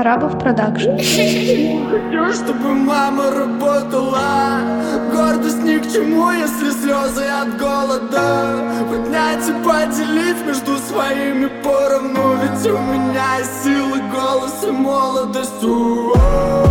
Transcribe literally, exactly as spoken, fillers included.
Арабов продакшн. Хочу, чтобы мама работала. Гордость ни к чему, если слезы от голода. Поднять и поделить между своими поровну. Ведь у меня есть силы, голос и молодость. У-у-у.